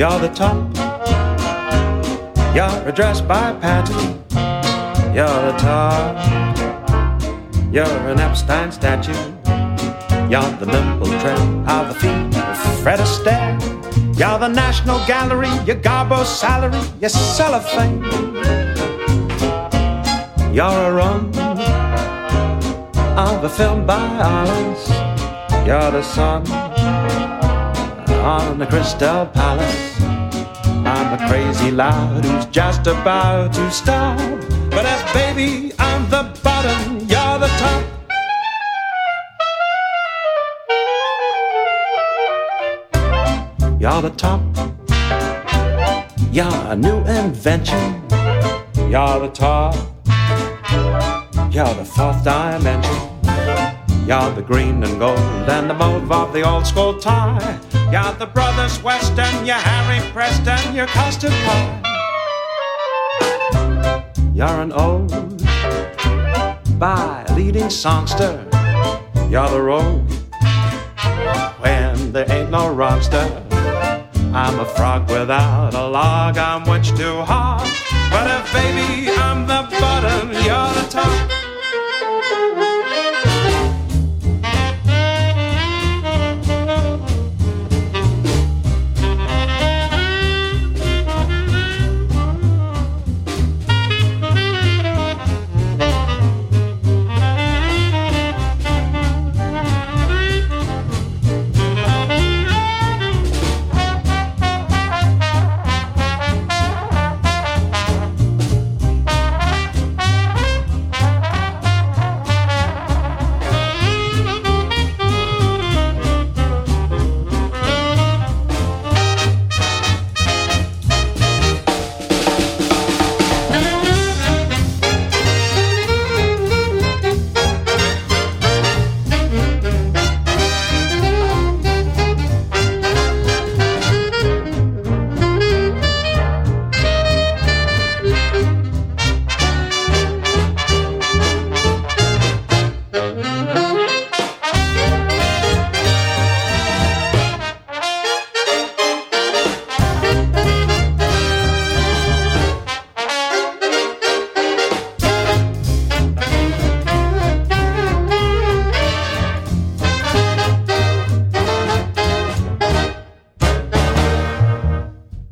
You're the top. You're addressed by pantaloon. You're the top. You're an Epstein statue. You're the nimble tread of the feet of Fred Astaire. You're the National Gallery, your Garbo salary, your cellophane. You're a run of a film by Alice. You're the sun on the Crystal Palace. I'm a crazy lad who's just about to stop. But if baby I'm the bottom, you're the top. You're the top. You're a new invention. You're the top. You're the fourth dimension. You're the green and gold and the mauve of the old school tie. You're the Brothers Western, you're Harry Preston, you're custard pie. You're an ode by a leading songster. You're the rogue when there ain't no rockster. I'm a frog without a log on which to hop. But if baby I'm the bottom, you're the top.